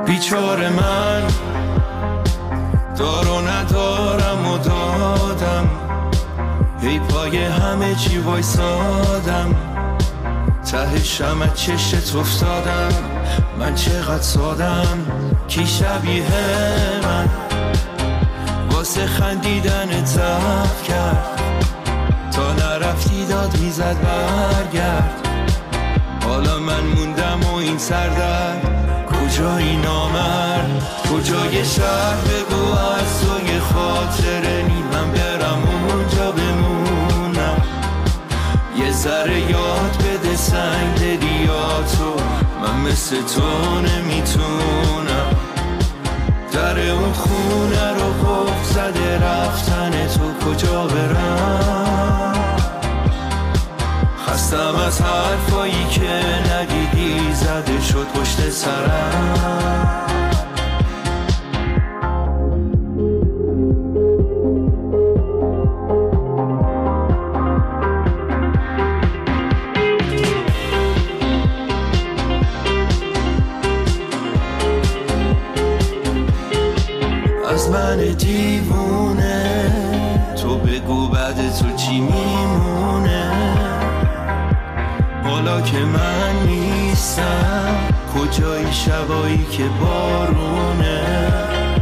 بیچاره من دار و ندارم و دادم، ای پای همه چی وایسادم، ته شمع چشت افتادم. من چقدر سادم، کی شبیه من واسه خندیدن ضعف کرد، تا نرفتی داد میزد برگرد. حالا من موندم و این سردرد، کجایی نامرد، کجای شهر بگو از توی خاطره نی، من برم اونجا بمونم. یه ذره یاد بده سنگ دلیاتو، من مثل تو نمیتونم. در اون خونه رو قفل زده رفتن تو، کجا برم؟ خستم از حرفایی که ندیدی زده شد پشت سرم. از من دیوونه تو بگو بعد تو چی میمونه، حالا که من نیستم کجای شبایی که بارونه،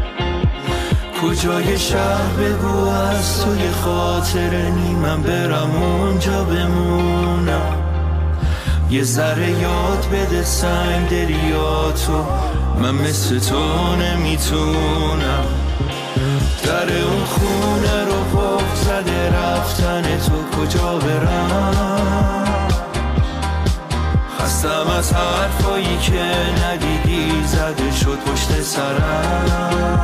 کجای شهر بگو از توی خاطره نی، من برم اونجا بمونم. یه ذره یاد بده سنگ دلیاتو، من مثل تو نمیتونم. در اون خونه رو قفل زده رفتن تو، کجا برم؟ خستم از حرفایی که ندیدی زده شد پشت سرم.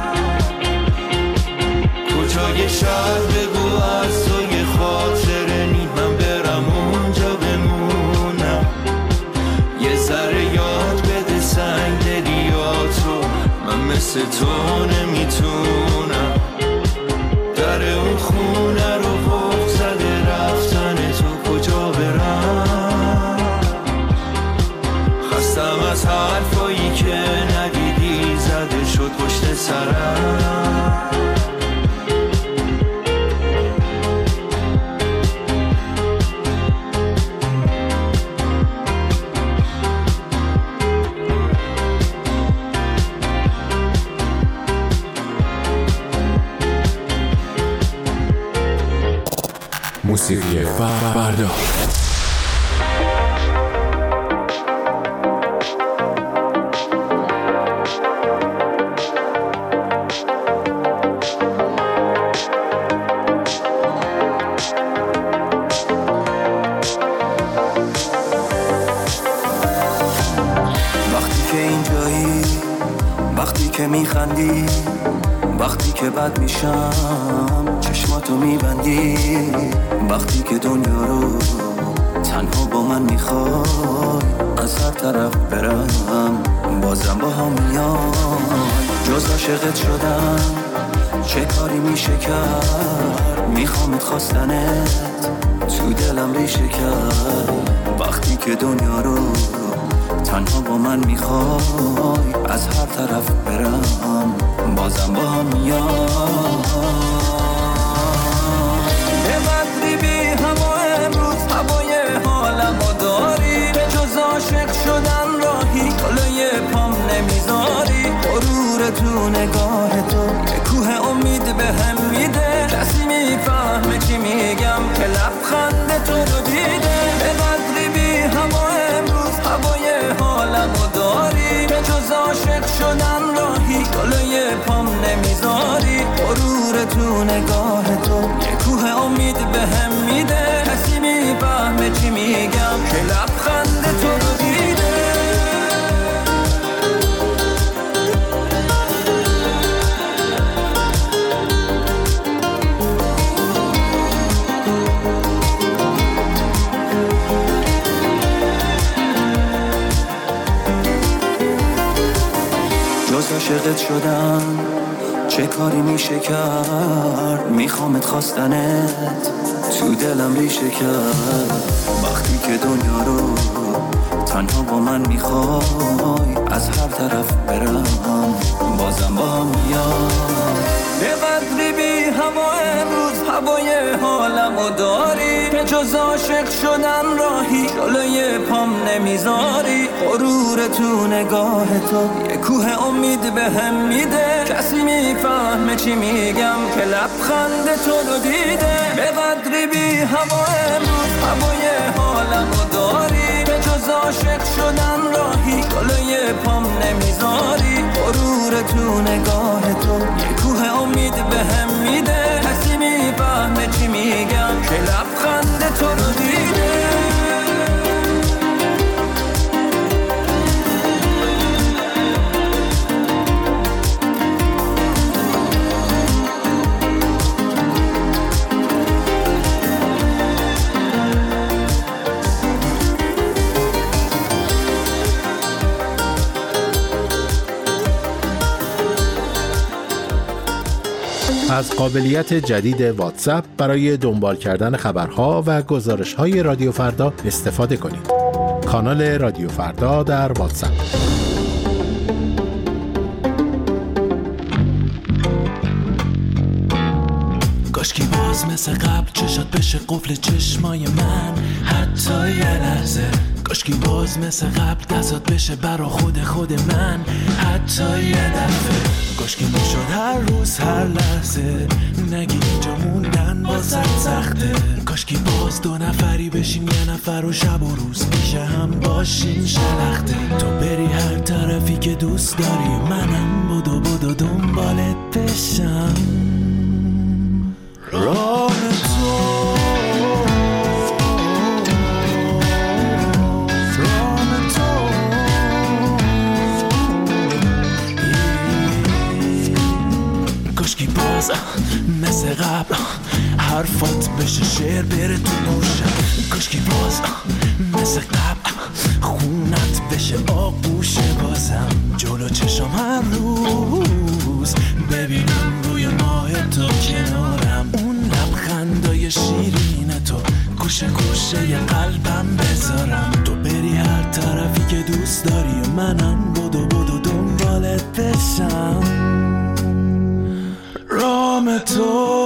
کجای شهر بگو از توی خاطره نی، من برم اونجا بمونم. یه ذره یاد بده سنگ دلیاتو، من مثل تو نمیتونم. در اون خونه رو قفل زده رفتن تو، کجا برم؟ خستم از حرفایی که ندیدی زده شد پشت سرم. موسیقی فردا. وقتی که اینجایی، وقتی که میخندی، وقتی که بد میشم چشماتو میبندی، وقتی که دنیا رو تنها با من میخوای، از هر طرف برم بازم با هم میای. جز عاشقت شدم چه کاری میشه کرد، میخوامت خواستنت تو دلم ریشه کرد. وقتی که دنیا رو تنها با من میخوای، از هر طرف برم بازم با هم میای. به قدری بی هوا امروز هوای حالمو داری، به جز عاشق شدن راهی جلوی پام نمیذاری. غرور تو نگاه تو یه کوه امید به هم میده، کسی میفهمه چی میگم که لبخند تو رو دیده. به قدری بی هوا امروز هوای حالمو داری، به جز عاشق شدن راهی جلوی پام نمیذاری. غرور تو نگاه تو یه کوه امید به هم میده، کسی میفهمه چی میگم که لبخند تو رو دیده. جز عاشقت شدم چه کاری میشه کرد، میخوامت خواستنت تو دلم ریشه کرد. وقتی که دنیا رو تنها با من میخوای، از هر طرف برم بازم با هم میاد. به قدری بی هوا امروز هوای حالمو داری که جز عاشق شدن راهی جلوی پام نمیذاری. غرور تو نگاه تو یه کوه امید بهم میده، کسی میفهمه چی میگم که لبخند تو رو دیده. به قدری بی هوا امروز هوای حالمو داری که جز عاشق شدن راهی جلوی پام نمیذاری. غرور تو نگاه تو یه کوه امید بهم میده، کسی میفهمه چی میگم که لبخند تو رو دیده. از قابلیت جدید واتساپ برای دنبال کردن خبرها و گزارش‌های رادیو فردا استفاده کنید. کانال رادیو فردا در واتساپ. کاشکی باز مثل قبل چشات بشه قفل چشمای من حتی یه لحظه. کاشکی باز مثل قبل دستات بشه برا خود من حتی یه دفعه. کاشکی میشد هر روز هر لحظه نگی اینجا موندن واسه سخته. کاشکی باز دو نفری بشیم یه نفر و شب و روز پیش هم باشیم شلخته. تو بری هر طرفی که دوست داری منم بدو دنبالت بشم. راه کاشکی باز مثل قبل حرفات بشه شعر بره تو گوشم. کاشکی باز مثل قبل خونت بشه آغوش بازم. جلو چشم هر روز ببینم روی ماه تو کنارم. اون لبخندای شیرین تو گوشه ی قلبم بذارم. تو بری هر طرفی که دوست داری و منم بدو دنبالت بشم. رام تو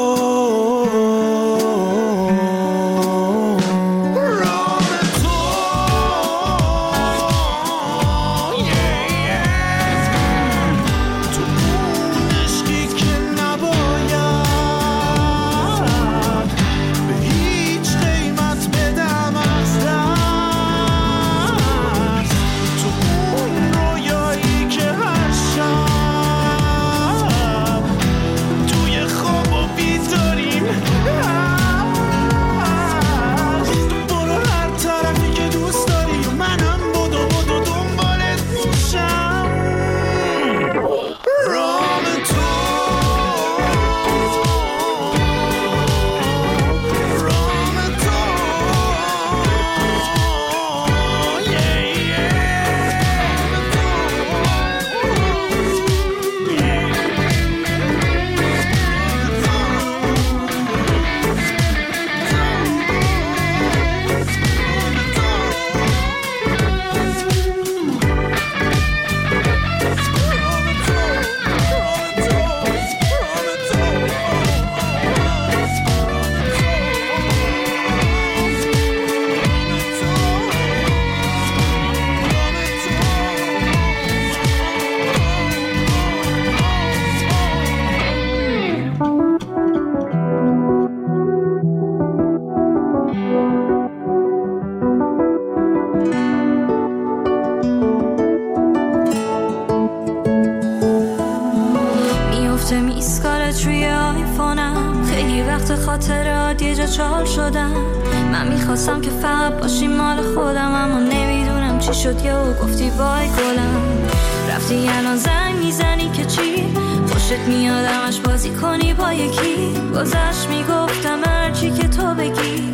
خاطرات یه جا چال شدم. من میخواستم که فقط باشی مال خودم، اما نمیدونم چی شد یهو گفتی بای گلم. رفتی الان زنگ میزنی که چی؟ خوشت میاد همش بازی کنی با یکی. گذشت میگفتم هرچی که تو بگی،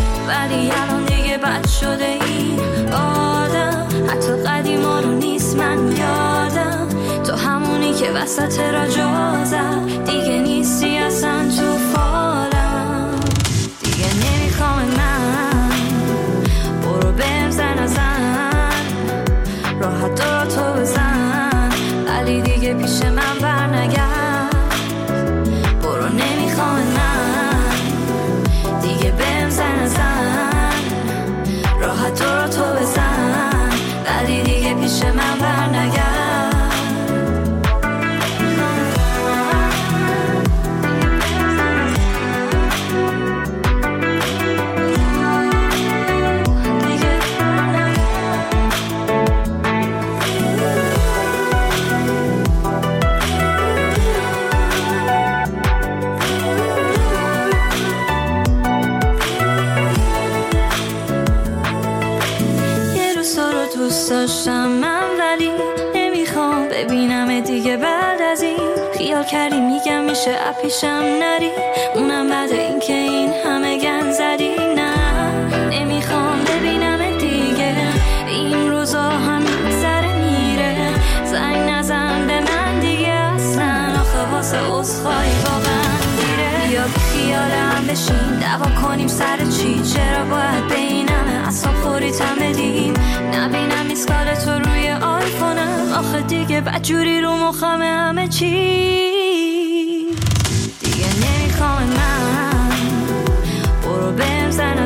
ولی الان دیگه بد شده این آدم. حتی قدیما رو نیست من یادم، تو همونی که وسط را جا زد. دیگه نیستی اصلا تو فالم، دیگه نمیخوام من. برو بهم زن راحت دارا تو بزن. نمیخوام ببینم دیگه بعد از این. خیال کردی میگم میشه اپیشم نری، اونم بعد این که این همه گن زدی. نه نمیخوام ببینم دیگه، این روزا هم میگذره میره. زنگ نزن به من دیگه اصلا، آخه واسه عذرخواهی واقعا دیره. بیا خیالم بشین دعوا کنیم سر چی، چرا باید به این همه اصلا خوریتم بدیم. نبینم میسکال تو روی آیفونم، آخه دیگه بدجوری رو مخم همه چی. دیگه نمیخوام من، برو بهم زن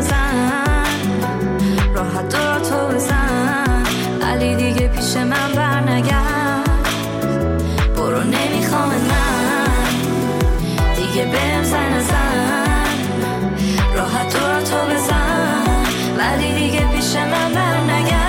راحت دور تو بزن، ولی دیگه پیش من برنگرد. برو نمیخوام من، دیگه بهم زن راحت دور تو بزن، ولی دیگه پیش من برنگرد.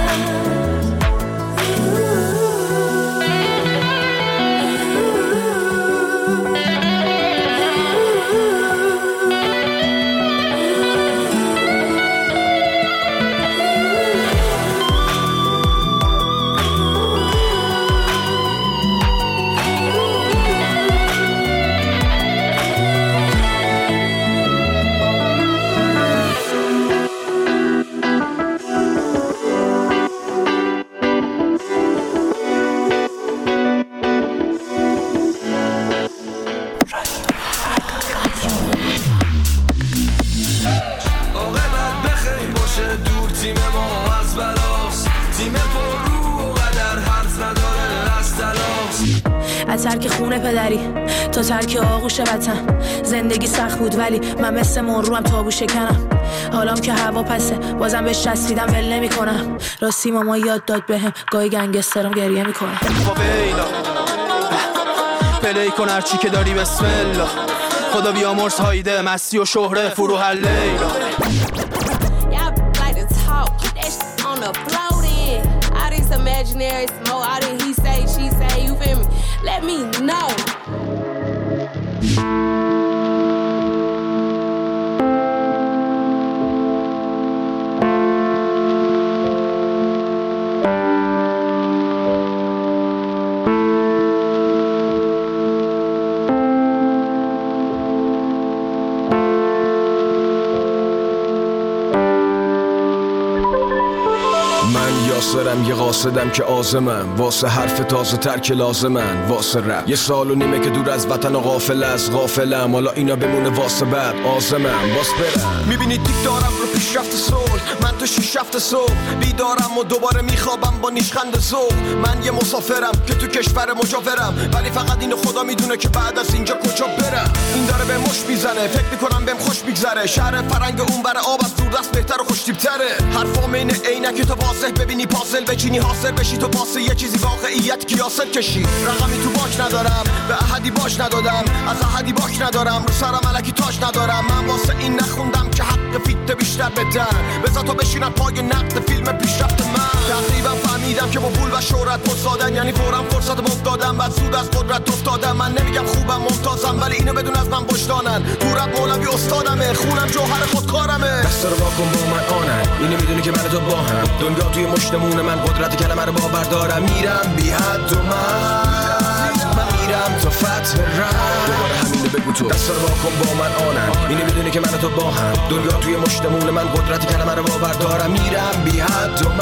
ترک خونه پدری تا ترک آغوش وطن. زندگی سخت بود ولی من مثل مروم تابو شکنم. حالام که هوا پسه بازم بهش چسبیدم ول نمی کنم. راستی ماما یاد داد بهم گاهی گنگسترم گریه میکنم. پلی کن هرچی که داری بسم الله. خدا بیامرز هایده مستی و شهره فروح اللیلا. Imaginary smoke, all that he say, she say, you feel me? Let me know. یاسرم یه قاصدم که آزمم، واسه حرف تازه تر که لازمن، واسه رپ 1.5 سال که دور از وطن و غافل از غافلم. حالا اینا بمونه واسه بعد آزمم باز برم. میبینی دیک دارم رو پیشرفت صلح، من تو 6 7 صبح بیدارم و دوباره میخوابم با نیشخند ذوق. من یه مسافرم که تو کشور مجاورم، ولی فقط اینو خدا میدونه که بعد از اینجا کجا برم. این داره به مش میزنه، فکر میکنم بهم خوش میگذره. شهر فرنگ اون بر آب از دور دست بهتر و خوشتیپ تره. حرفام اینه عینک تو واضح ببینی پازل بچینی حاصل بشی تو واسه یه چیزی واقعیت که یاسر کشی. رقمی تو باک ندارم، به احدی باش ندادم، از احدی باک ندارم، رو سرم الکی تاج ندارم. من واسه این نخوندم که حق فیت بیشتر بدن، بذار تو بشینن پای نقد فیلم پیشرفت من. تقریبا فهمیدم که با پول و شهرت پرسادن، یعنی فورا فرصت مفتادم بعد زود از قدرت افتادم. من نمیگم خوبم ممتازم، ولی اینو بدون از من وجدانن. تو رپ مولوی استادمه، خونم جوهر خودکارمه. دستا رو واکن با من آنن، اینو میدونی که من تو با هم. دنیا توی مشتمون من قدرت کلمه رو باور دارم. میرم بی حد و من میرم تا فتح رپ. دوباره همینو بگو تو. دستا رو واکن با من آنن، اینو میدونی که من تو با هم. دنیا توی مشتمون من قدرت کلمه رو باور دارم. میرم بی حد و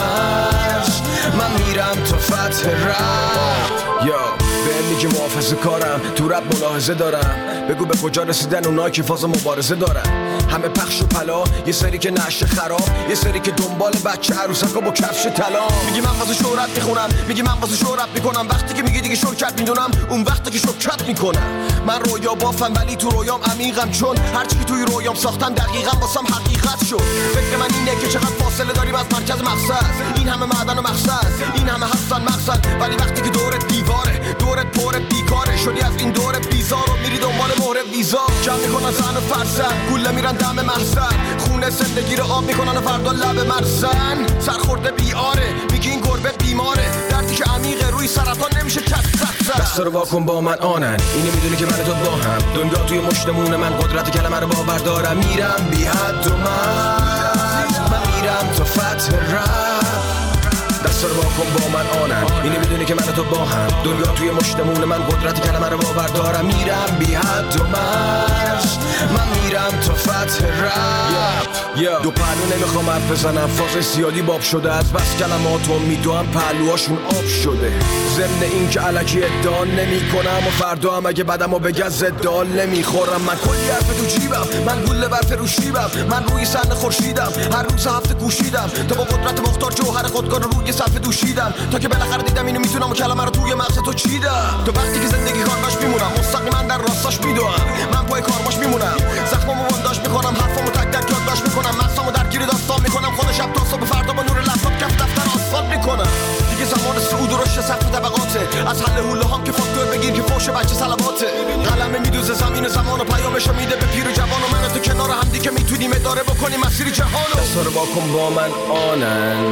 من میرم تا فتح رپ. یا به میگه محافظه کارم، تو رپ ملاحظه دارم. بگو به کجا رسیدن اونایی که فاز مبارزه دارن. همه پخش و پلا، یه سری که نشه خراب، یه سری که دنبال بچه عروسکا با کفش طلا. میگی من واسه شهرت میخونم، میگی من واسه شهرت میکنم. وقتی که میگی دیگه شرکت میدونم، اون وقتی که شرکت میکنم. من رویا بافم ولی تو رویام عمیقم، چون هرچی که توی رویام ساختم دقیقاً واسم حقیقت شد. فکر من اینه که چقدر فاصله داریم از مرکز مقصد. این همه معدن و مقصد، این همه هستن مقصد، ولی وقتی که دورت دیواره، دورت پر بیکاره شدی از این دور بیزار و میری دنبال مهر ویزا. جمع میکنن زن و فرزن، گوله میرن دم محزن، خونه زندگی رو آب میکنن و فردا لب مرزن. سرخورده بیاره، میگی این گربه بیماره، دردی که عمیقه روی سرطان نمیشه کسر. دستا رو واکن با من آنن، اینو میدونی که من تو با هم. دنیا توی مشتمون من قدرت کلمه رو باور دارم. میرم بی حد و من میرم تا فتح رپ. دست اصلا واکن با من آنن. اینو میدونی که من و تو با هم، دنیا توی مشتمون من قدرت کلمه رو باور دارم. میرم بی حد و مرز، من میرم تا فتح رپ. دو پهلو نمیخوام حرف بزنم، فاز زیادی باب شده از بس کلماتو میدوام پهلوهاشون آب شده. ضمن این که الکی ادعا نمی کنم و فردا هم اگه بدمو بگن زدال نمیخورم. من کلی حرف تو جیبم، من گوله برف رو شیبم، من روی صحن خورشیدم، هر روز هفته کوشیدم تا با قدرت مختار جوهر خودکار رو روی صفحه دوشیدم تا که بالاخره دیدم اینو میتونم و کلمه رو توی مغز تو چیدم. تو وقتی که زندگی کارباش میمونم، مستقیما در راستاش میدوام، من پای کارباش میمونم، زخمامو بانداش میکنم، حرفامو تک تک یادداشت میکنم، مغزامو درگیر داستان میکنم، خود شب تا صبح فردا با نور لپتاپ کف دفتر آسفالت میکنم. دیگه زمان صعود و رشد سقف طبقاته، از حل حوله هام که فاکتور بگیر که فوش بچه صلواته. قلم میدوزه زمین زمان و پیامشو میده به پیر و جوان و من و تو کنار هم دیگه میتونیم اداره بکنیم مسیر جهانو. اصلا واکن با من آنن.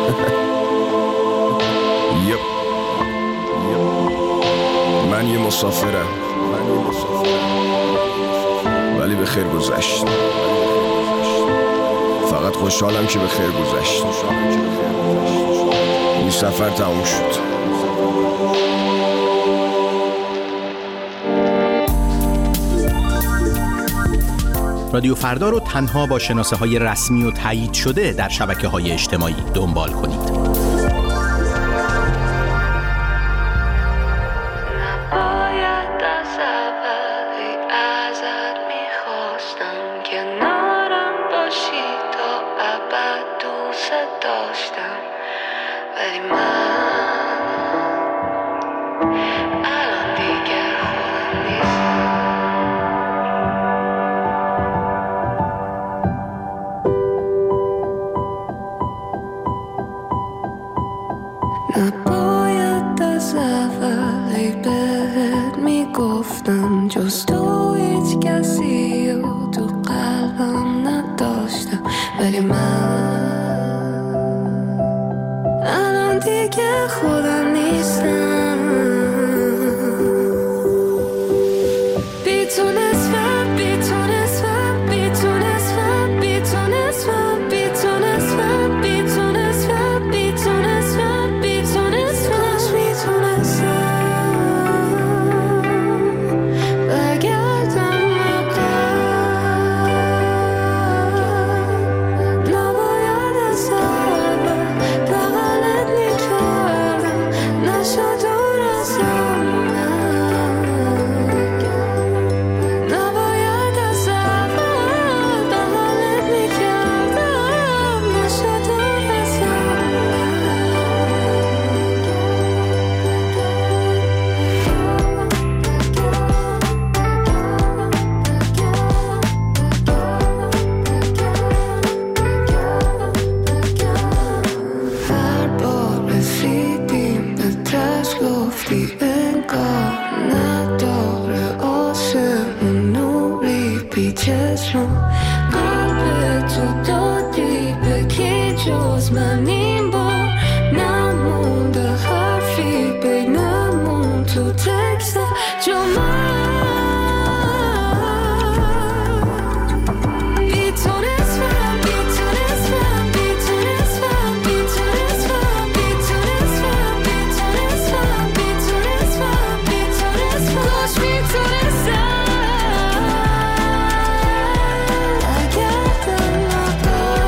من یه مسافرم ولی به خیر گذشت. فقط خوشحالم که به خیر گذشت. این سفر تموم شد. رادیو فردا رو تنها با شناسه‌های رسمی و تایید شده در شبکه‌های اجتماعی دنبال کنید. نباید از اولی بهت میگفتم، جز تو هیچ کسی و تو قلبم نداشتم، ولی من الان دیگه خودم نیستم. بی تو نصفم، بی تو نصفم، بی تو نصفم، بی تو نصفم، بی تو نصفم، بی تو نصفم، بی تو نصفم، بی تو نصفم، بی تو نصفم. برگردم عقب، نباید از اول بغلت میکردم، نشد دور ازم. نباید از اول بغلت میکردم، نشد دور ازم. هر بار رسیدیم به تش گفتی انگار نداره آسمون نوری بی چشم. قلب تو دادی به کی جز من، این بار نمونده حرفی بینمون تو تکست جو من. بی تو نصفم، بی تو نصفم، بی تو نصفم، بی تو نصفم، بی تو نصفم، بی تو نصفم، بی تو نصفم، بی تو نصفم. کاش میتونستم برگردم عقب.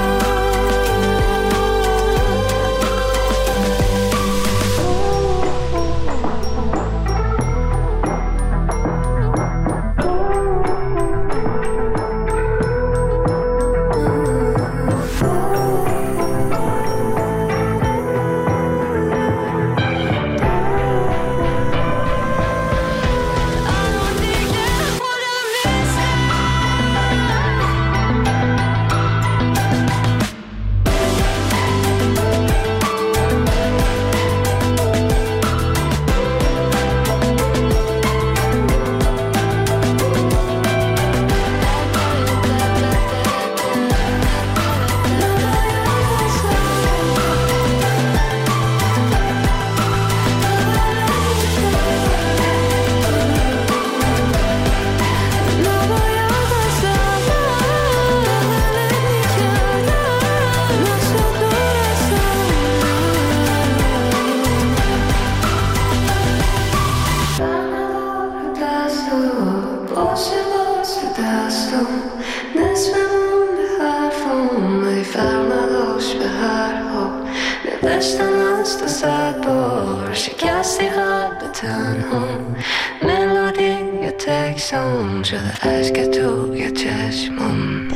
هستی قلب تنها ملودی یه تکسام شده عشق تو یه چشمم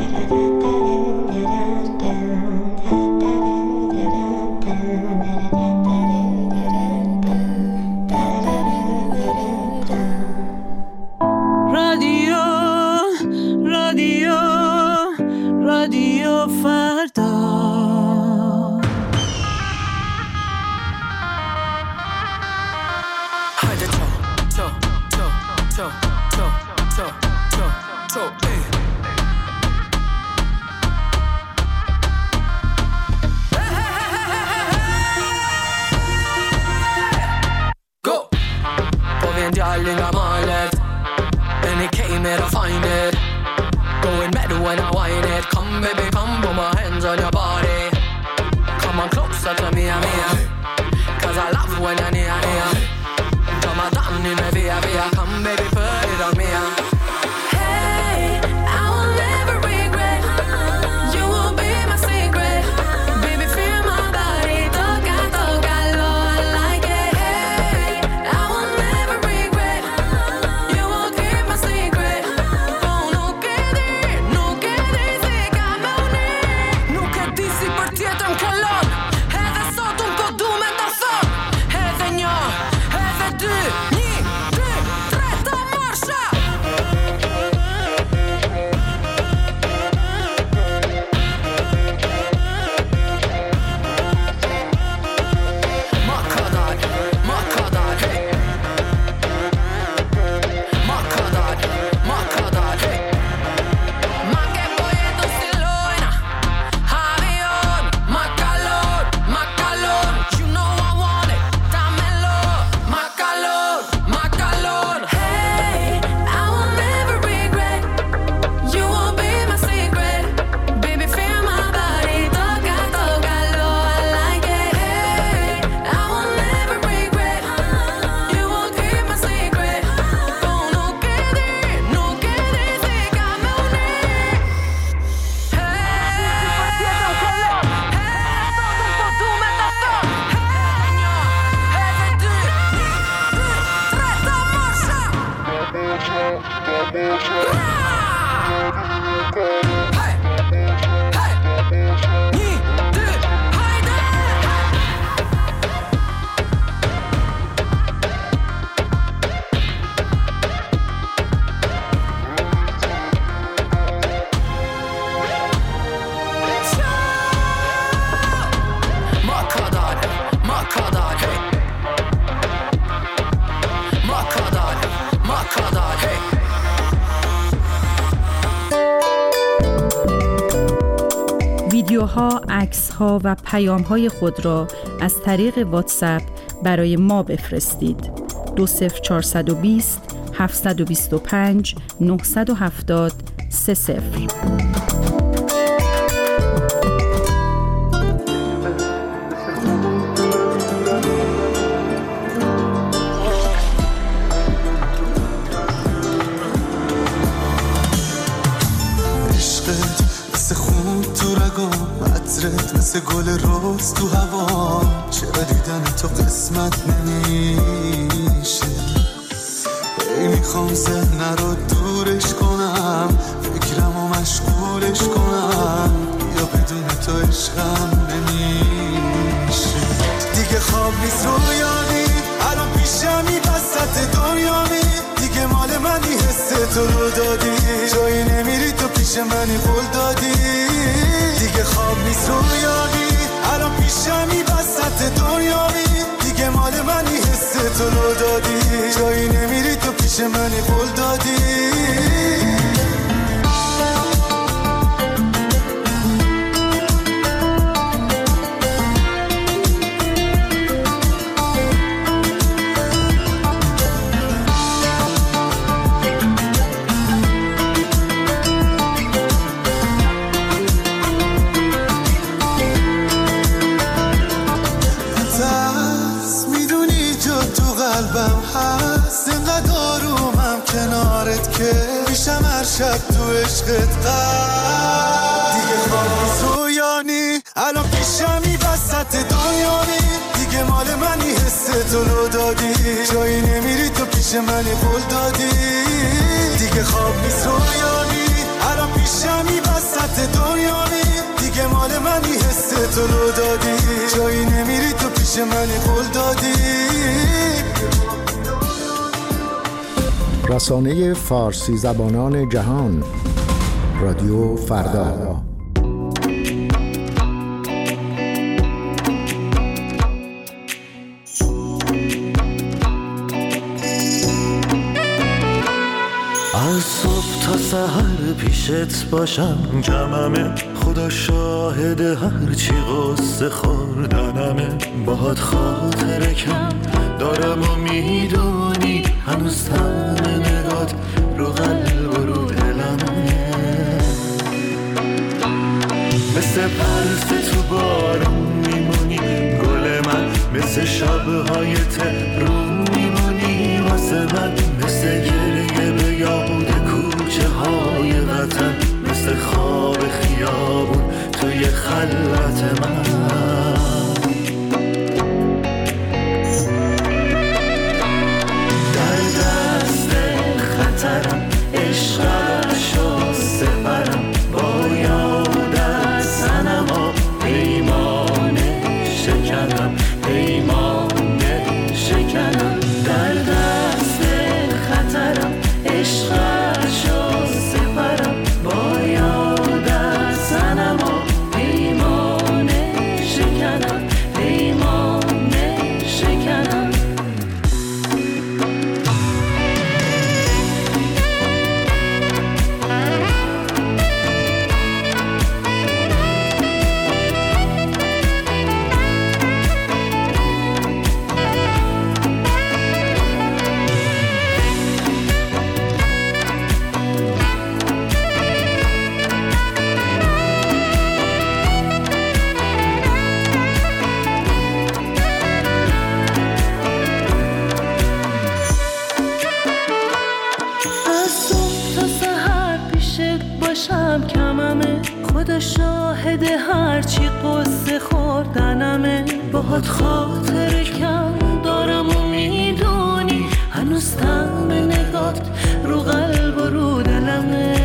رادیو فردا هایده تو Go! Påvien darling I'm on it And it came here to find it Going mad when I whine it Come baby come put my hands on your body Come on closer to me Cause I love when you're near Come on down in the via Come baby put it on me Hey, I will never regret You will be my secret Baby feel my body Toca, lo I like it Hey, I will never regret You will keep my secret Oh, no quedis dígame unir Nuk e di si për tjetër m'kallon Edhe sot unë po du me ta thon Edhe një, edhe dy Një, dy, tre, ta marsha ویدیوها، عکس‌ها و پیام‌های خود را از طریق واتساپ برای ما بفرستید. 20420 725 970 30. مثل گل روز تو هوا چرا دیدن تو قسمت نمیشه ای میخوام ذهن رو دورش کنم فکرم و مشغولش کنم یا بدون تو عشقم نمیشه دیگه خواب نیست رویانی الان پیشمی وسط دنیامی دیگه مال منی حس تو رو دادی جایی نمیری تو پیش منی قول دادی دیگه خواب نیست رویانی الان پیشمی وسط دنیامی دیگه مال منی حس تو رو دادی جایی نمیری تو پیش منی قول دادی میشم هر شب تو عشقت دیگه خواب نیست رویانی الان پیشمی وسط دنیامی دیگه مال منی حس تو لو دادی، جایی نمیری تو پیش من قول دادی. دیگه خواب نیست رویانی، الان پیشمی وسط دنیایی. دیگه مال منی حس تو لو دادی، جایی نمیری تو پیش من قول دادی. رسانه فارسی زبانان جهان، رادیو فردا. از صبح تا سحر پیشت باشم جمعمه، خدا شاهد هرچی قصه خوردنمه. باهات خاطره کم دارم و میدونی، هنوز تم نگات رو قلب و رو دلمه. مثل برف تو بارون میمونی گل من، مثل شبهای تهرون میمونی واسه من. مثل گریه به یاد کوچه های وطن، مثل خواب خیابون توی خلوت من. در دست خطرم عشقشو سپرم، با یاد از صنما پیمان شکنم، پیمان شکنم. در دست خطرم عشقشو سپرم، با یاد از صنما پیمان شکنم، پیمان شکنم. کممه، خدا شاهد هرچی قصه خوردنمه. باهات خاطر کم دارم و میدونی، هنوز تم نگات رو قلب و رو دلمه.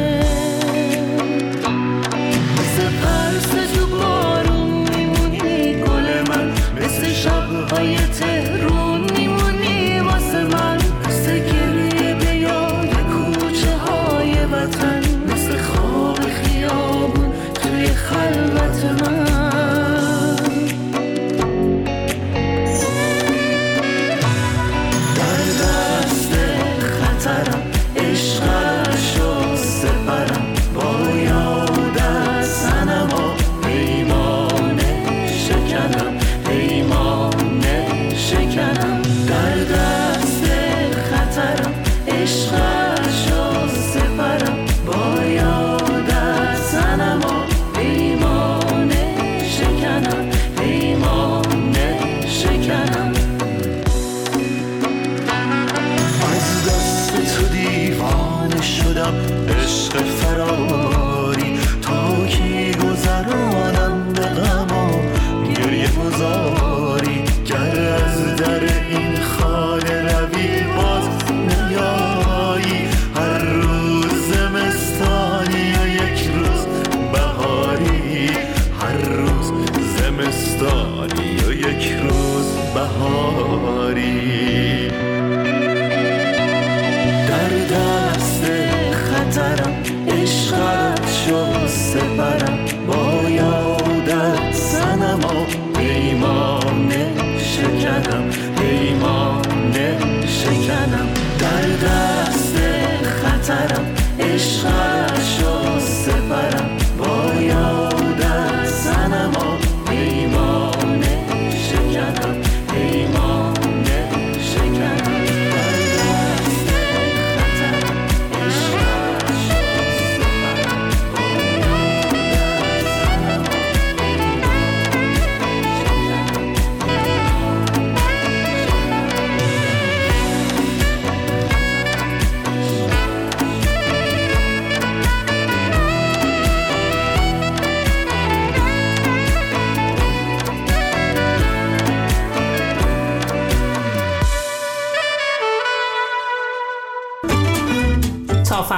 مثل پرس تو بارون میمونی گل من، مثل شبهای تهرون میمونی واسه من. مثل گریه به یاد کوچه های وطن، مثل خواب خیابون توی خلوت من.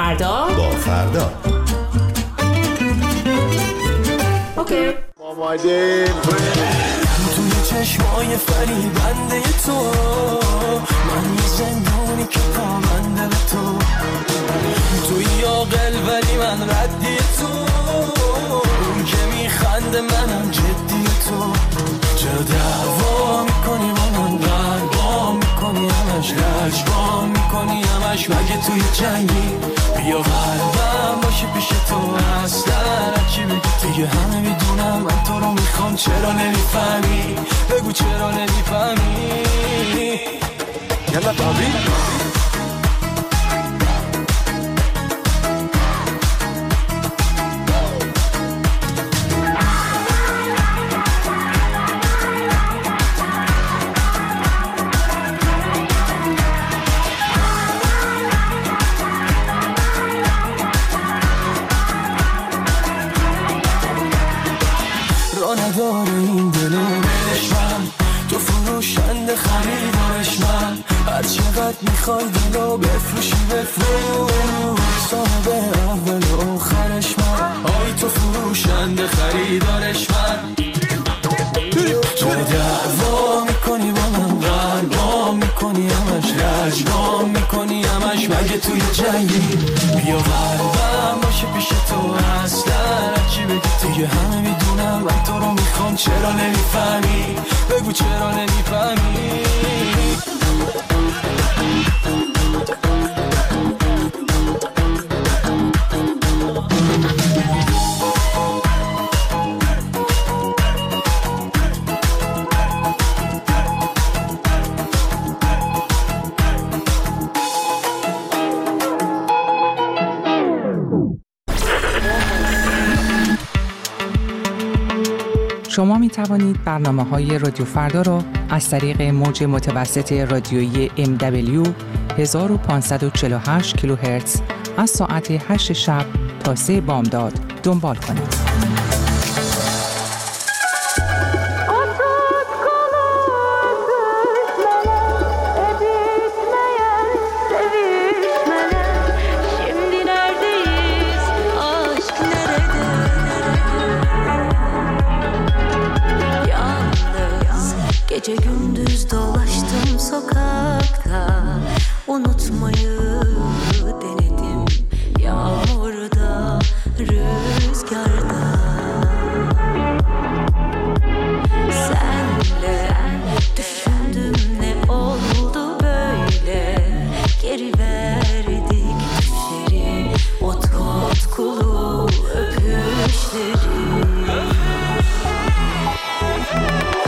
فردا با فردا. اوکی. توی چشمای فریبنده تو من یه زندانی که پابنده به تو، توی عاقل ولی من ردی تو، اون که میخنده منم جدی تو. چرا دعوا میکنی با من، قلبا میکنی همش، لجبا میکنی همش، مگه توی جنگی؟ بیا قلبم باشه پیش تو، اصلا هرچی بگی دیگه همه میدونم من تو رو میخوام. چرا نمیفهمی؟ بگو چرا نمیفهمی؟ یلا بابی نداره این دلش، من تو فروشنده خریدارش، من هر چقدر میخوای دلو بفروشی بفروش، صاحب اول و آخرش من، آی تو فروشنده خریدارش من. چرا دعوا میکنی با من، قلبا میکنی همش، لجبا میکنی همش، مگه توی جنگی؟ بیا قلبم باشه پیش تو، اصلا هرچی بگی دیگه همه میدونم من تو رو میخوام. چرا نمیفهمی؟ بگو چرا نمیفهمی؟ شما می توانید برنامه‌های رادیو فردا را از طریق موج متوسط رادیویی MW 1548 کیلوهرتز از ساعت 8 شب تا 3 بامداد دنبال کنید. Gece gündüz dolaştım sokakta, unutmayı denedim, yağmurda, rüzgarda. Senle düşündüm ne oldu böyle, geri verdik düşleri, o tutkulu öpüşleri.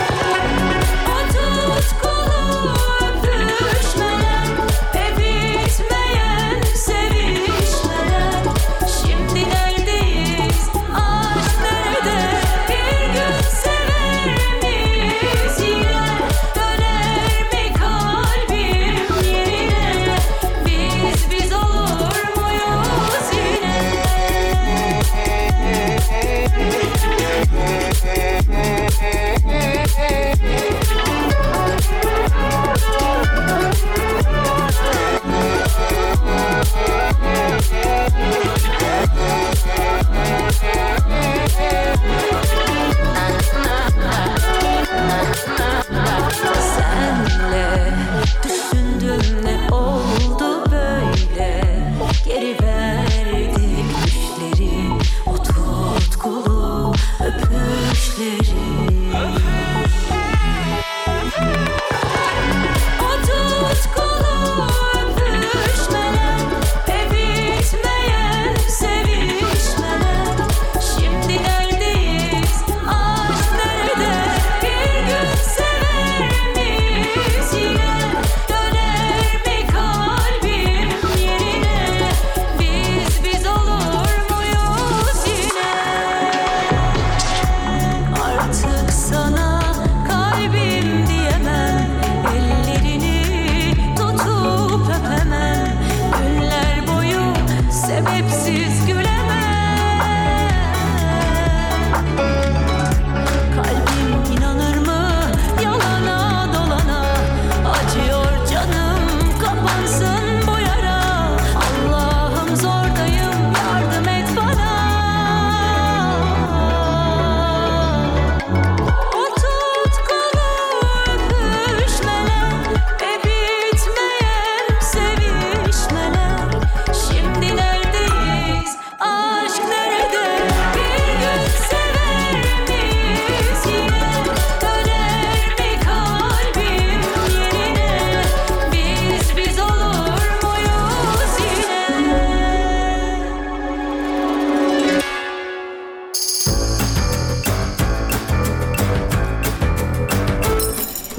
Tutkulu öpüşmeler,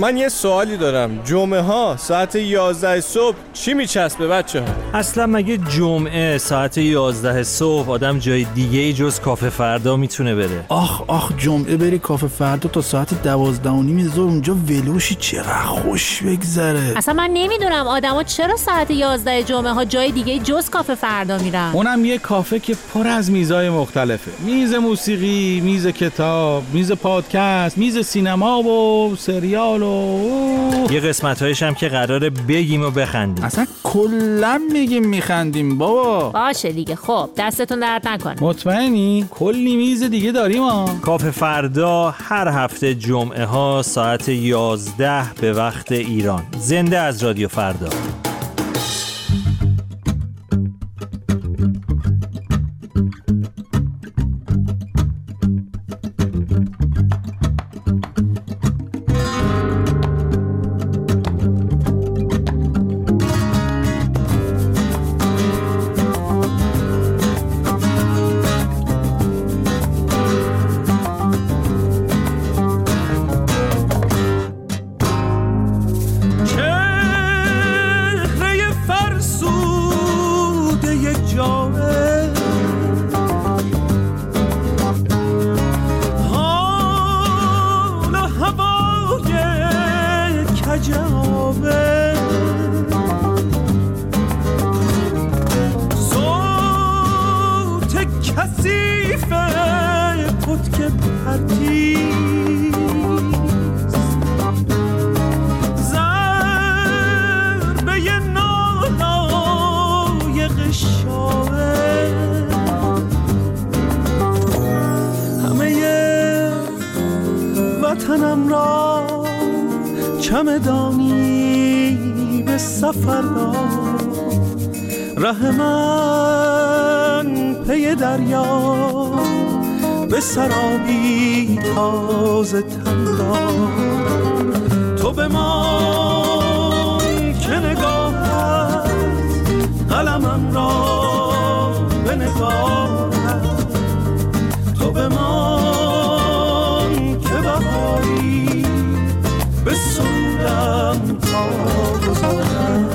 من یه سوالی دارم. جمعه ها ساعت 11 صبح چی میچسبه بچه ها؟ اصلا مگه جمعه ساعت 11 صبح آدم جای دیگه ای جز کافه فردا میتونه بره؟ آخ جمعه بری کافه فردا تا ساعت 12:30 ظهر اونجا ولوشی چقدر خوش بگذره. اصلا من نمیدونم آدما چرا ساعت 11 جمعه ها جای دیگه جز کافه فردا میرن. اونم یه کافه که پر از میزای مختلفه. میز موسیقی، میز کتاب، میز پادکست، میز سینما و سریال و یه قسمت‌هایش هم که قراره بگیم و بخندیم. اصلا کلا میگیم میخندیم بابا. باشه دیگه. خب دستتون درد نکنه. مطمئنی؟ کلی میز دیگه داریم ها. کافه فردا هر هفته جمعه ها ساعت 11 به وقت ایران. زنده از رادیو فردا. وطنم را چمدانی به سفر دار، ره من پی دریا به سرابی تازه تن دار. تو به من که نگاهت قلمم را به نگاهت، تو به من که بهاری به سودم تا گذارم.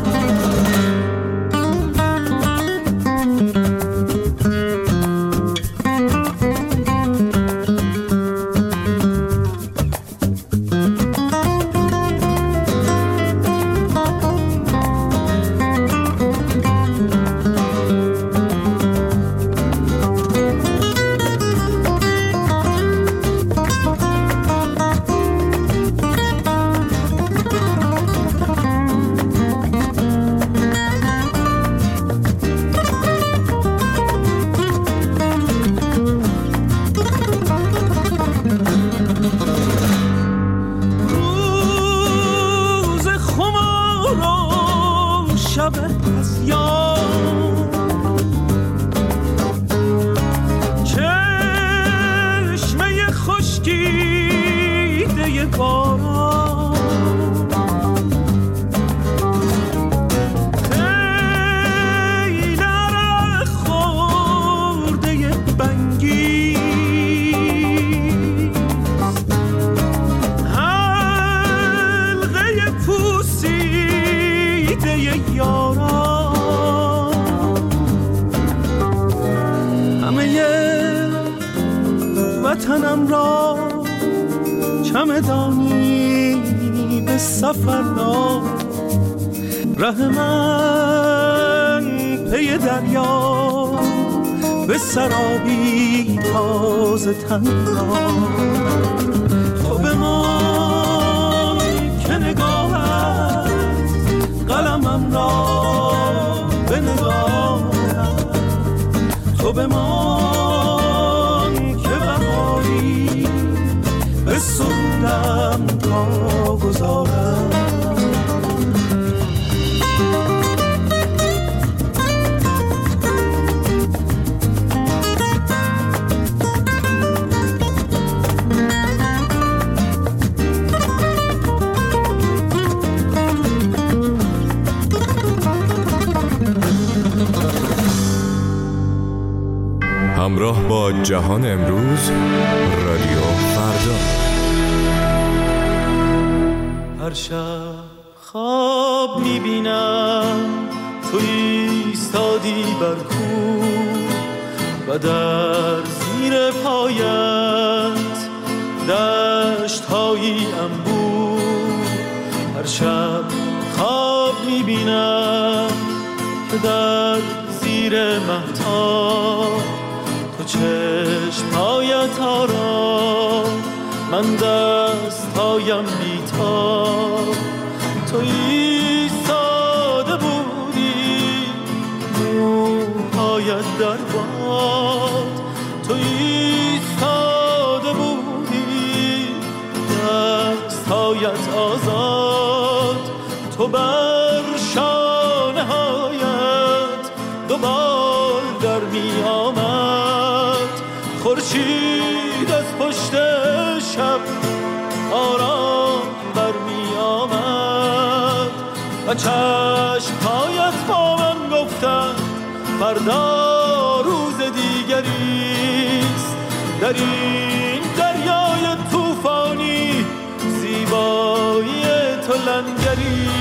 وطنم را چمدانی به سفر دار، ره من پی دریا به سرابی تازه تن دار. تو به من که نگاهت قلمم را به نگاهت، تو به من به سودم تا گذارم. همراه با جهان امروز، رادیو فردا. هر شب خواب میبینم تو ایستادی بر کوه و در زیر پایت دشت‌های انبوه. هر شب خواب میبینم که در زیر مهتاب تو چشم‌هایت آرام، من دست‌هایم بی‌تاب. تو ایستاده بودی موهایت در باد، تو ایستاده بودی دست‌هایت آزاد. تو بر شانه‌هایت دوبار در می آمد، خورشید از پشت شب آرام بر می آمد و چشم‌هایت با من گفتند فردا روز دیگریست. در این دریای طوفانی زیبایی تو لنگریست.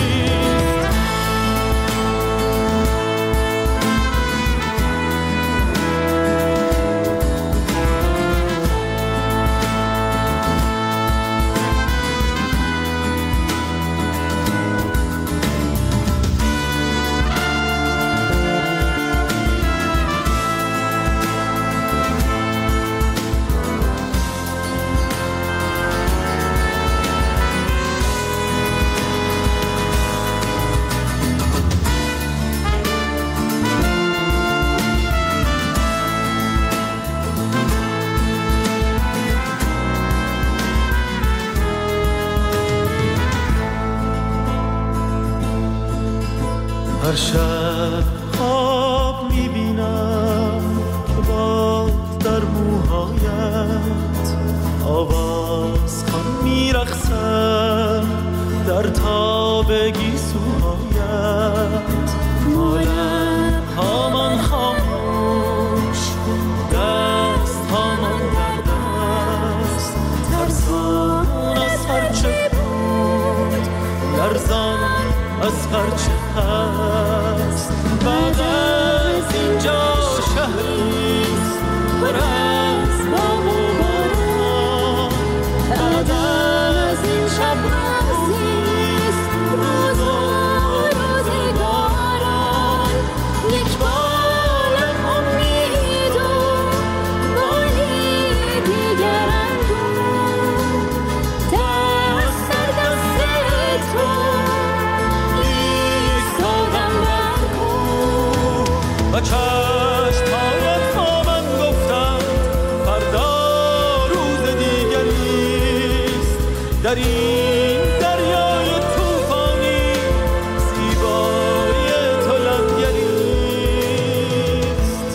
هر شب خواب میبینم که باد در موهایت آواز خوان میرقصم در تاب گیسوهایت. عالم هامان خاموش، دست هامان در دست، ترسان از هرچه بود، لرزان از هرچه هست. بعد از اینجا شهریست پر از باغ و باران، بعد از این شب روزیست روز و روزگاران. یک بالم امید و بالی دیگر اندوه، دست در دست تو و چشم‌هایت با من گفتند فردا روز دیگریست. در این دریای طوفانی زیبایی تو لنگریست.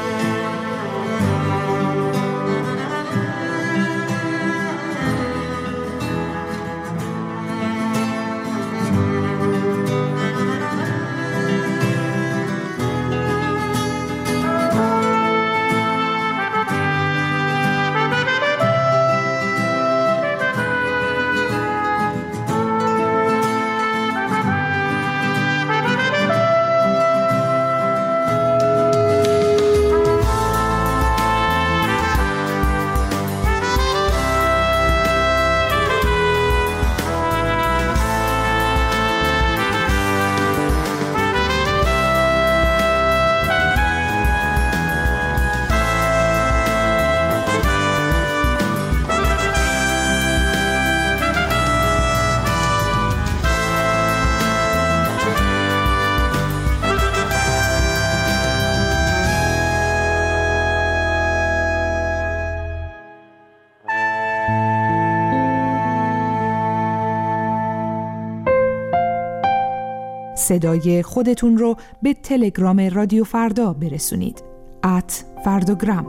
صدای خودتون رو به تلگرام رادیو فردا برسونید. @فرداگرام.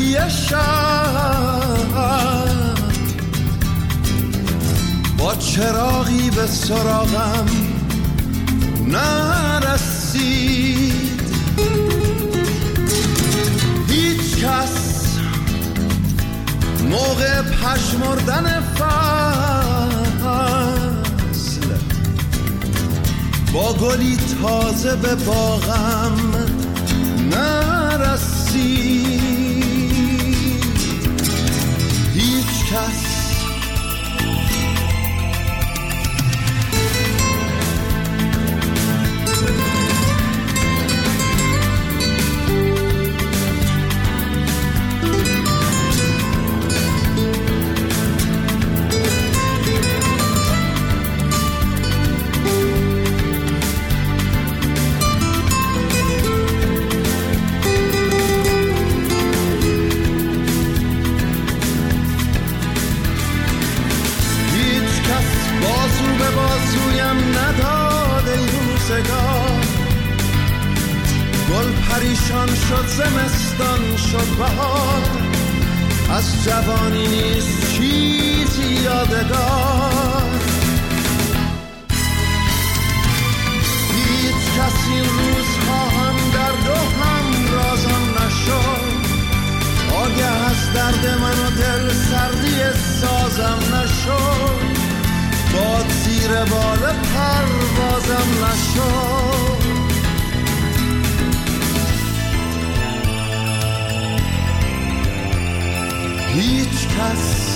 یه شب با چراغی به سراغم نرسید. هیچ کس موقع پژمردن فصل با گلی تازه به باغم نرسید. هیچ کس گل پریشان شد، زمستان شد بهار، از جوانی نیست چیزی یادگار. هیچ کس این روزها هم درد و هم رازم نشد، آگه از درد من و دل سردی سازم نشد، باد زیر بال پروازم نشد. هیچ کس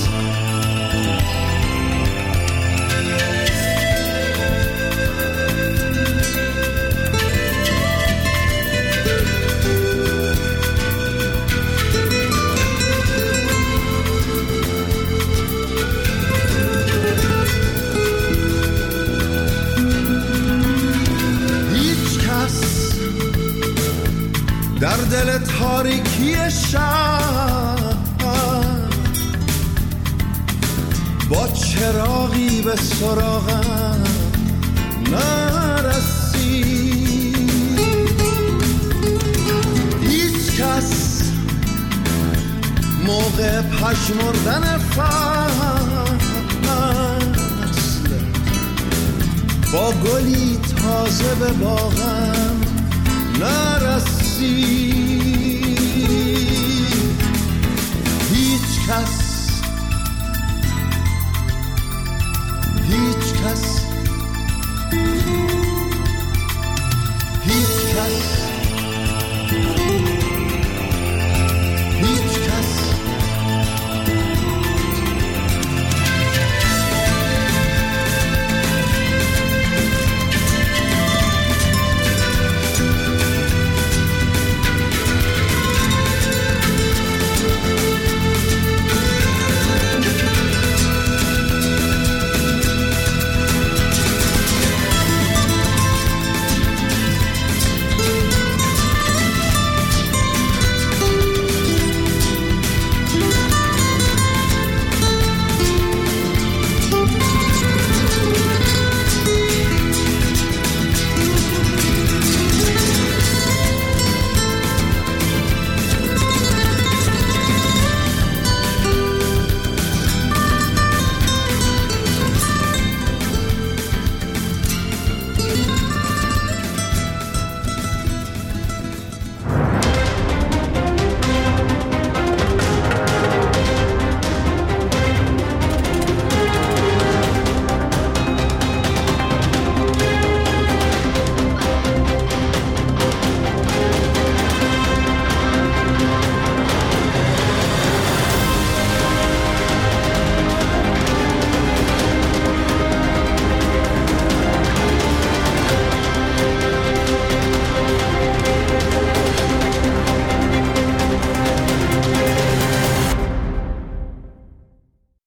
در دل تاریکی شب با چراغی به سراغم نرسید. هیچ کس موقع پژمردن فصل با گلی تازه به باغم نرسید. هیچ کس